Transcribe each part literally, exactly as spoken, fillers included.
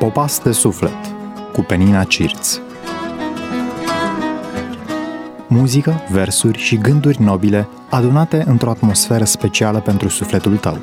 Popas de suflet cu Penina Cirț. Muzică, versuri și gânduri nobile adunate într-o atmosferă specială pentru sufletul tău.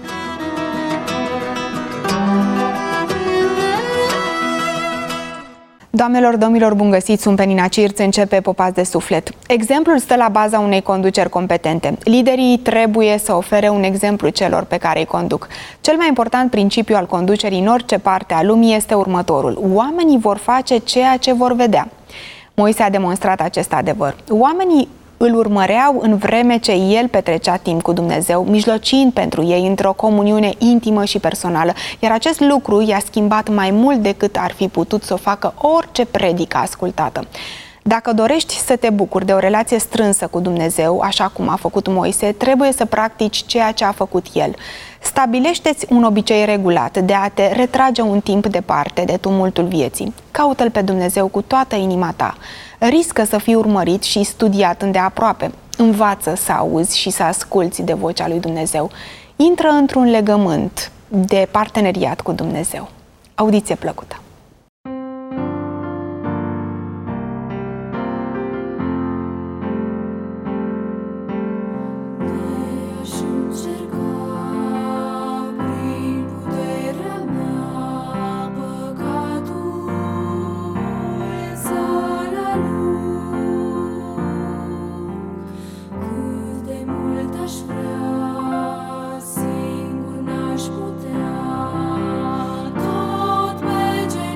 Doamnelor, domnilor, bun găsiți, sunt Penina Cirț, începe Popas de suflet. Exemplul stă la baza unei conduceri competente. Liderii trebuie să ofere un exemplu celor pe care îi conduc. Cel mai important principiu al conducerii în orice parte a lumii este următorul: oamenii vor face ceea ce vor vedea. Moise a demonstrat acest adevăr. Oamenii îl urmăreau în vreme ce el petrecea timp cu Dumnezeu, mijlociind pentru ei într-o comuniune intimă și personală, iar acest lucru i-a schimbat mai mult decât ar fi putut să o facă orice predică ascultată. Dacă dorești să te bucuri de o relație strânsă cu Dumnezeu, așa cum a făcut Moise, trebuie să practici ceea ce a făcut el. Stabilește-ți un obicei regulat de a te retrage un timp departe de tumultul vieții. Caută-L pe Dumnezeu cu toată inima ta. Riscă să fii urmărit și studiat îndeaproape. Învață să auzi și să asculți de vocea lui Dumnezeu. Intră într-un legământ de parteneriat cu Dumnezeu. Audiție plăcută! Tot merge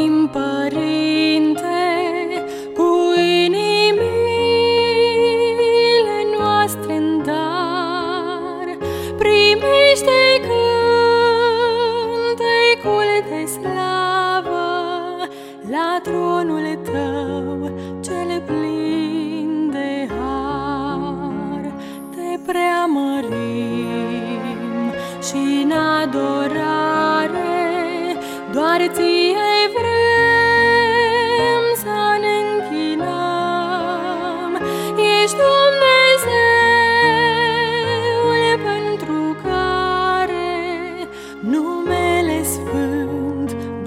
venim, Părinte, cu inimile noastre în dar. Primește cântecul de slavă la tronul Tău cel plin de har. Te preamărim și în adorare doar Ție vrem să ne închinăm. Ești Dumnezeul pentru care numele Sfânt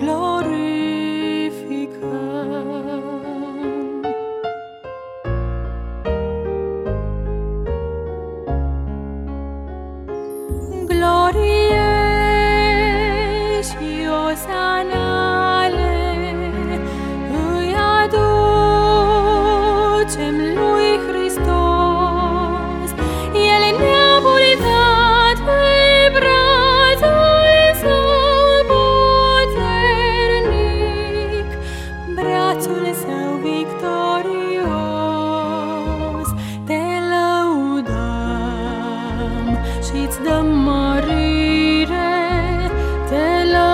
glorificăm. Glorie și osanale îi aducem lui Hristos. El ne-a purtat pe brațul Său puternic, brațul Său victorios. Te lăudăm și-ți dăm mărire, te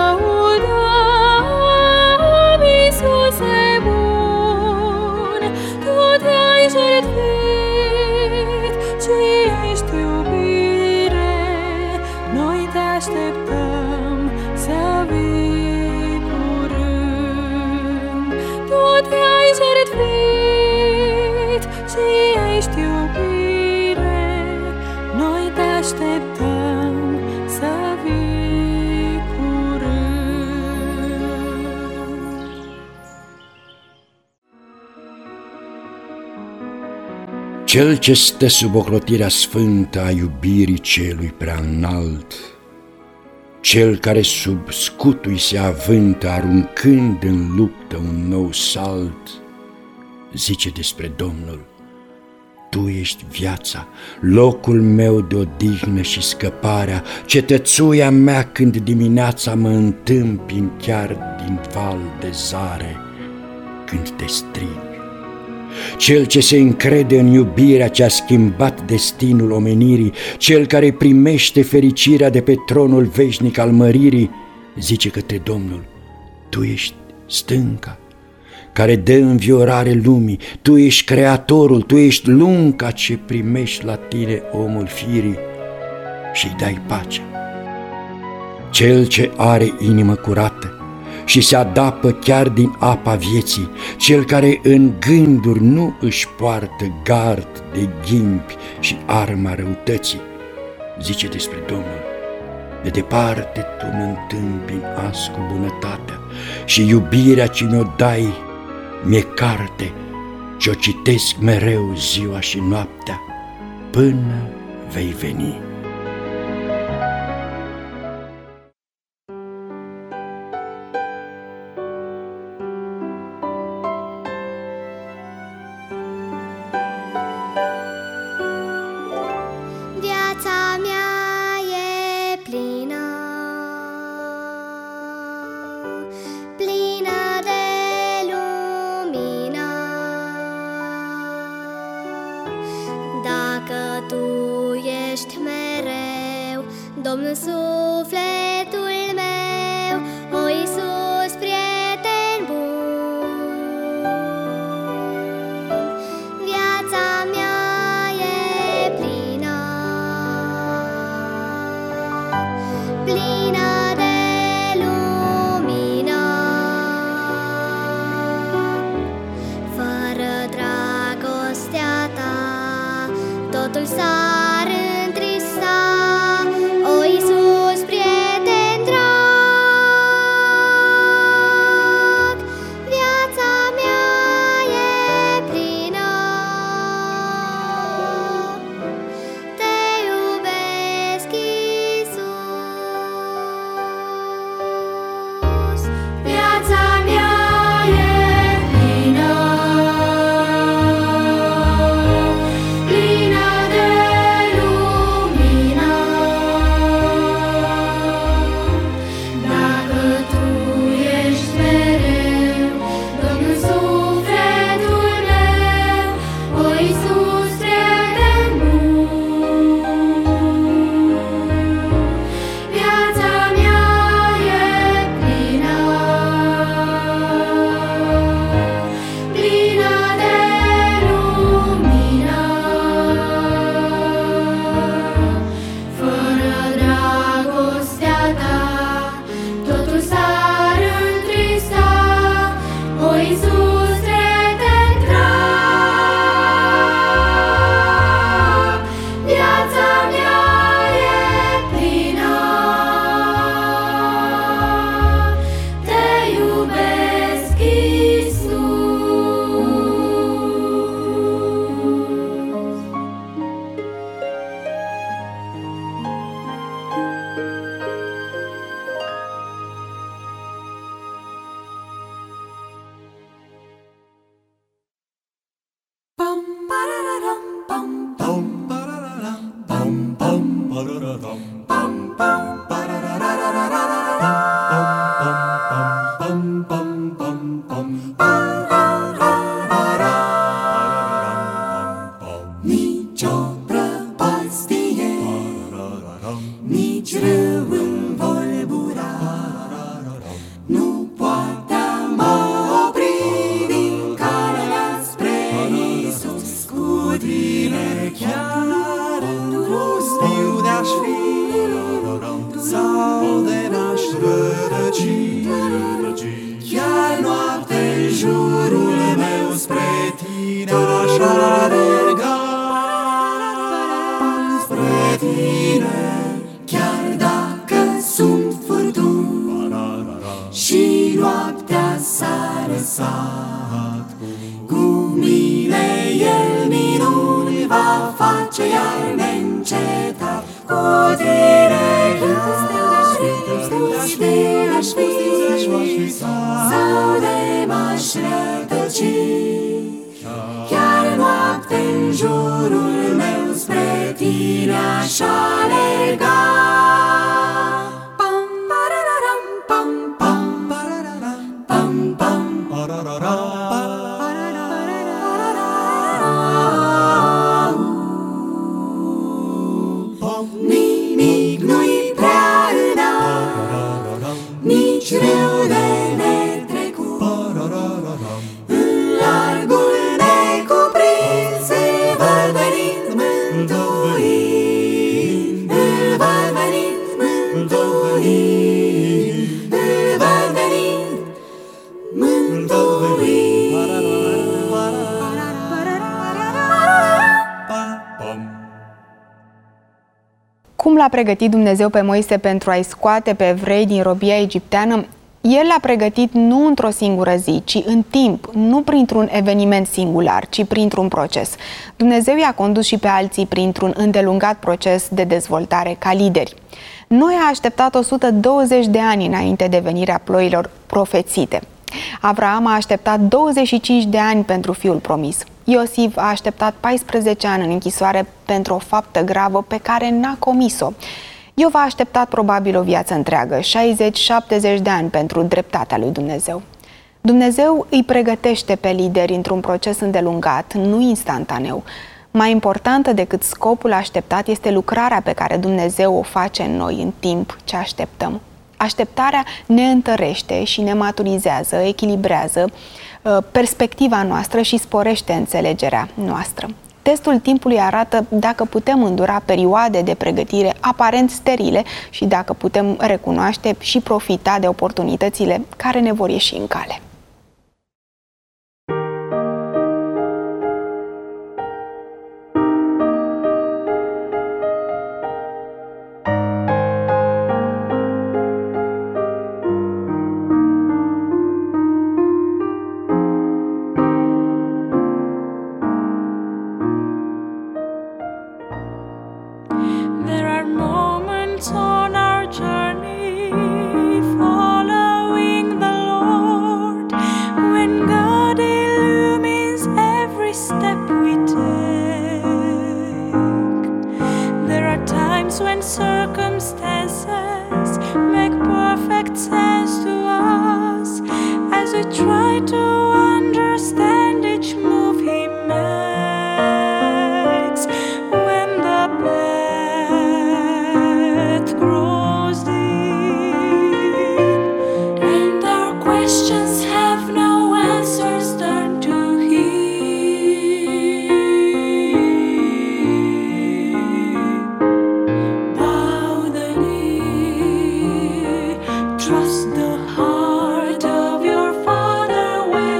lăudăm, Iisuse bun. Tu te-ai jertfit și ești iubire, noi te așteptăm să vii curând. Tu te-ai jertfit și ești iubire, noi te așteptăm să vii curând. Cel ce stă sub ocrotirea sfântă a iubirii celui prea înalt, cel care sub scutul se avântă, aruncând în luptă un nou salt, zice despre Domnul: Tu ești viața, locul meu de odihnă și scăparea, cetățuia mea când dimineața mă întâmpin chiar din val de zare, când te strig. Cel ce se încrede în iubirea ce a schimbat destinul omenirii, cel care primește fericirea de pe tronul veșnic al măririi, zice către Domnul: Tu ești stânca care dă înviorare lumii, Tu ești creatorul, Tu ești lunca ce primești la Tine omul firii și-i dai pacea. Cel ce are inimă curată și se adapă chiar din apa vieții, cel care în gânduri nu își poartă gard de ghimpi și arma răutății, zice despre Domnul: De departe Tu mă întâmpini azi cu bunătatea și iubirea ce mi-o dai mi-e carte ce-o citesc mereu ziua și noaptea până vei veni. Viața mea e plină, plină de lumină. Dacă Tu ești mereu Domnul sufletul meu, o Iisus, prieten bun. Viața mea e plină, plină de lumină. Fără dragostea Ta totul s-ar întrista, o Iisus, prieten Cum l-a pregătit Dumnezeu pe Moise pentru a-i scoate pe evrei din robia egipteană? El l-a pregătit nu într-o singură zi, ci în timp, nu printr-un eveniment singular, ci printr-un proces. Dumnezeu i-a condus și pe alții printr-un îndelungat proces de dezvoltare ca lideri. Noi a așteptat o sută douăzeci de ani înainte de venirea ploilor profețite. Avraam a așteptat douăzeci și cinci de ani pentru fiul promis. Iosif a așteptat paisprezece ani în închisoare pentru o faptă gravă pe care n-a comis-o. Iov a așteptat probabil o viață întreagă, șaizeci șaptezeci de ani pentru dreptatea lui Dumnezeu. Dumnezeu îi pregătește pe lideri într-un proces îndelungat, nu instantaneu. Mai importantă decât scopul așteptat este lucrarea pe care Dumnezeu o face în noi în timp ce așteptăm. Așteptarea ne întărește și ne maturizează, echilibrează perspectiva noastră și sporește înțelegerea noastră. Testul timpului arată dacă putem îndura perioade de pregătire aparent sterile și dacă putem recunoaște și profita de oportunitățile care ne vor ieși în cale. Trust the heart of your Father when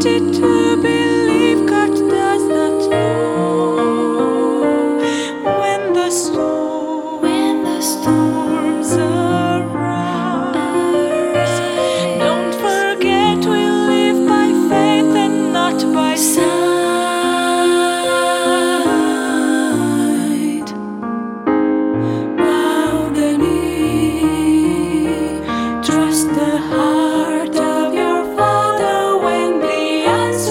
tempted to believe God does not know when the storm, when the storms arise. Don't forget we live by faith and not by sight. Bow the knee, trust the heart of your Father when the answer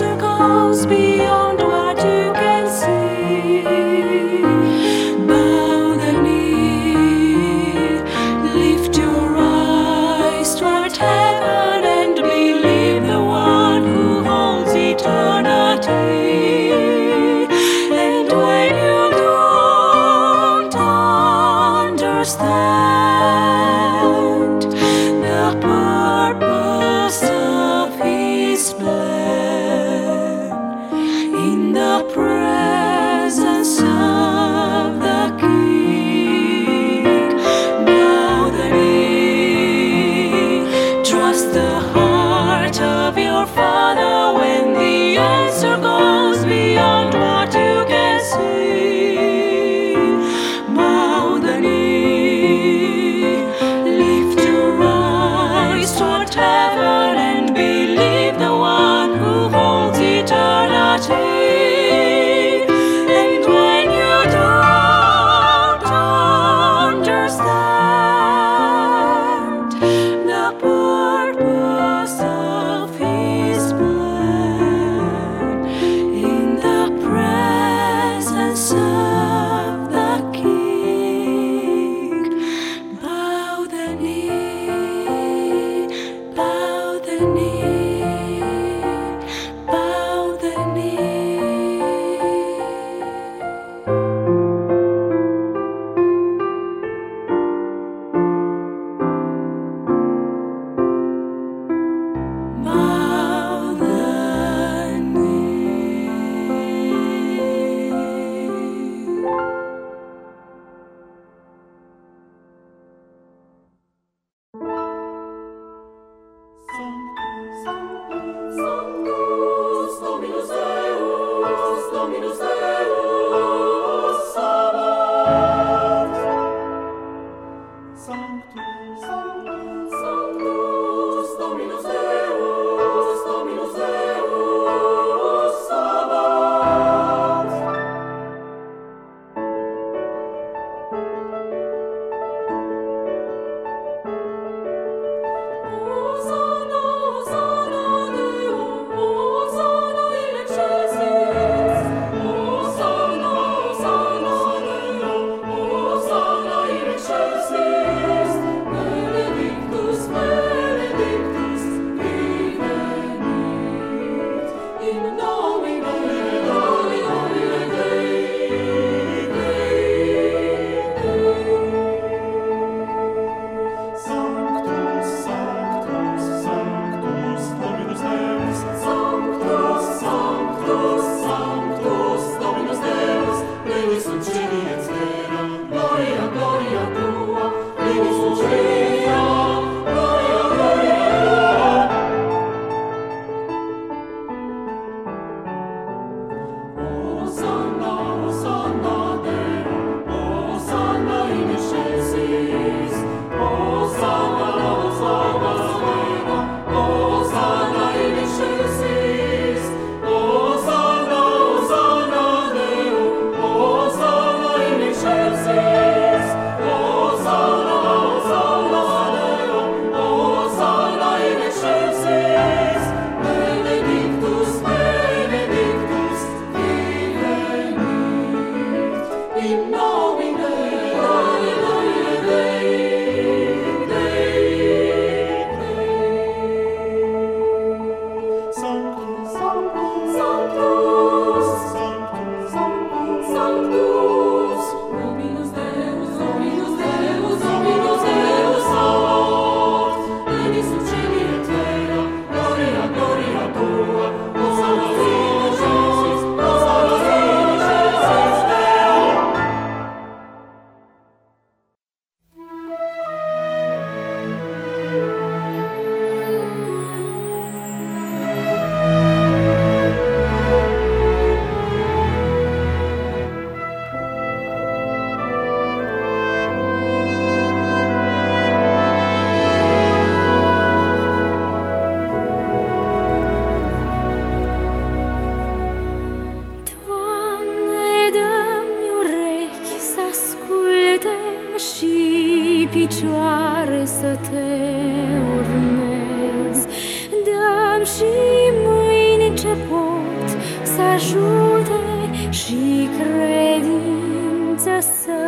și mâini ce pot să ajute și credință să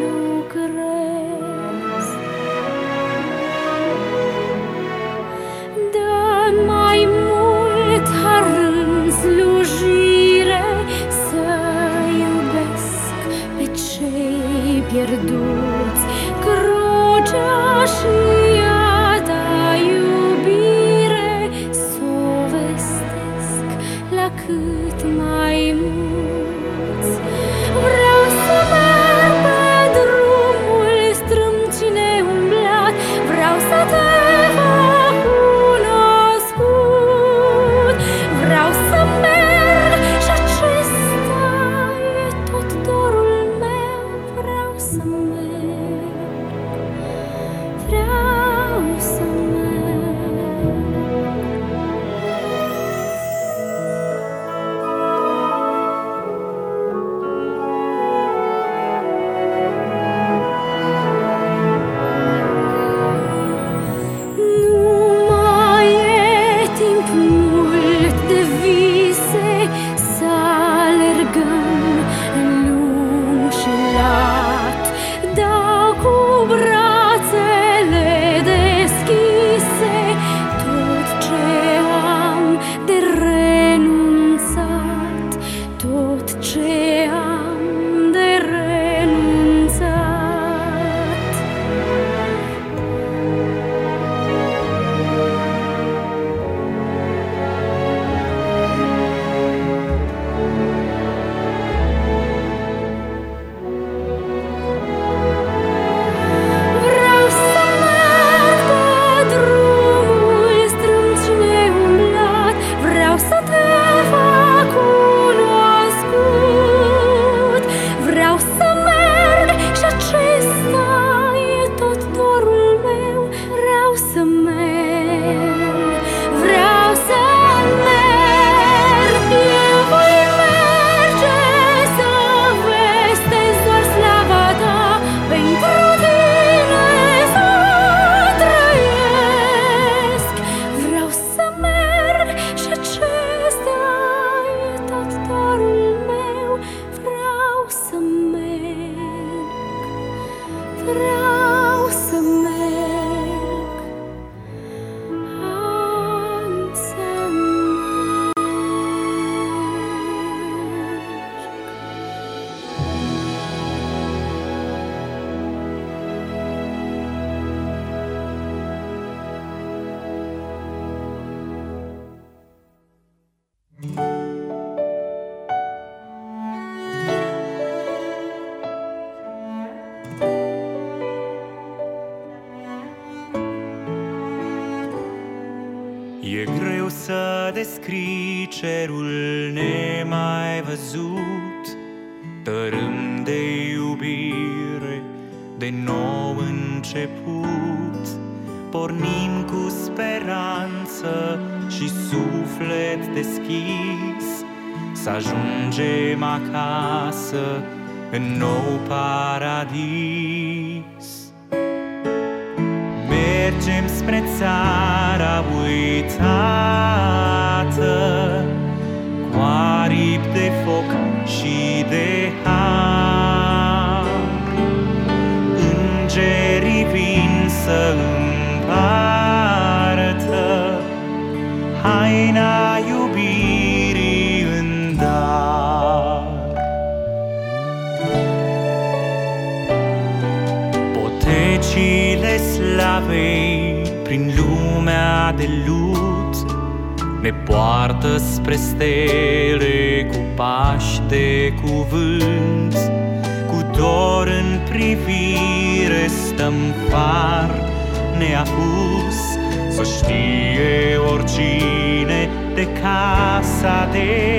lucrez. Dă mai mult har în slujire, să iubesc pe cei pierduți, crucea și a ta iubire s-o vestesc la cât mai mulți. Vreau să merg pe drumul strâmcine umblat, vreau să te fac cunoscut. Vreau să merg și acesta e tot dorul meu. Vreau să merg, vreau să merg. Nu mai e timp mult de vise, să alergăm în lung și lat. Dau cu brațele deschise tot ce am de renunțat, tot ce am de renunțat. Vreau să merg pe drumul strâmcine umblat, vreau să te fac cunoscut. Vreau să merg și acesta e tot dorul meu. Vreau să merg, vreau să merg. Eu voi merge să vestesc doar slava ta, pentru tine să trăiesc. Vreau să merg și acesta e tot dorul meu. Vreau să merg, vreau să merg, am să merg. E greu să descrii cerul nemai văzut, tărâm de iubire, de nou început. Pornim cu speranță și suflet deschis, să ajungem acasă în nou paradis. Mergem spre țara uitată, cu aripi de foc și de har. Îngerii vin să împartă haina iubirii în dar. Potecile slavei prin lumea de lut ne poartă spre stele cu pași de cuvânt. Cu dor în privire stăm far neapus, să știe oricine de casa de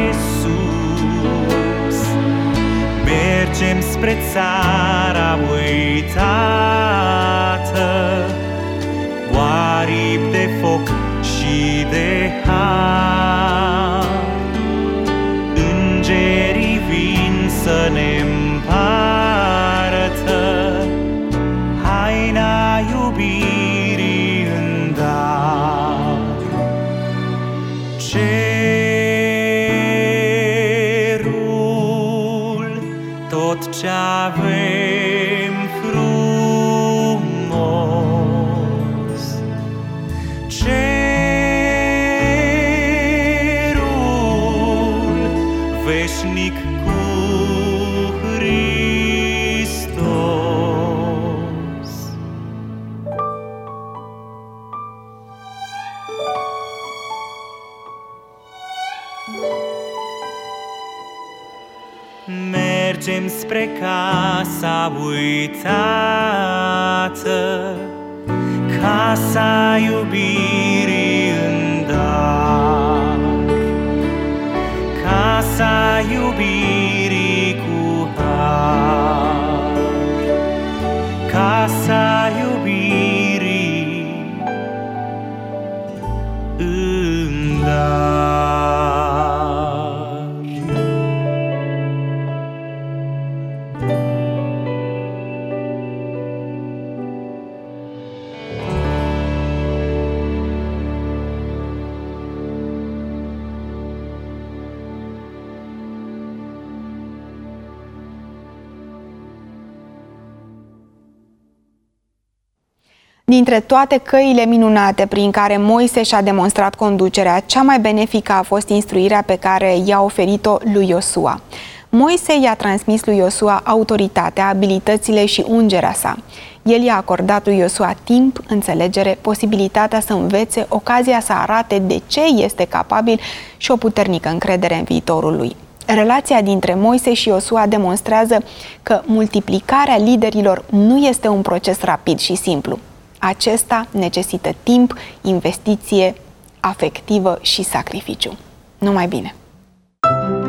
sus. Mergem spre țara uitată, cu aripi de foc și de har. Îngerii vin să ne împartă haina iubirii în dar. cerul, tot ce avem frumos. Cerul veșnic cu Hristos. Mergem spre casa uitată, casa iubirii în dar, casa iubirii cu har, casa iubirii în dar. Dintre toate căile minunate prin care Moise și-a demonstrat conducerea, cea mai benefică a fost instruirea pe care i-a oferit-o lui Iosua. Moise i-a transmis lui Iosua autoritatea, abilitățile și ungerea sa. El i-a acordat lui Iosua timp, înțelegere, posibilitatea să învețe, ocazia să arate de ce este capabil și o puternică încredere în viitorul lui. Relația dintre Moise și Iosua demonstrează că multiplicarea liderilor nu este un proces rapid și simplu. Acesta necesită timp, investiție afectivă și sacrificiu. Numai bine!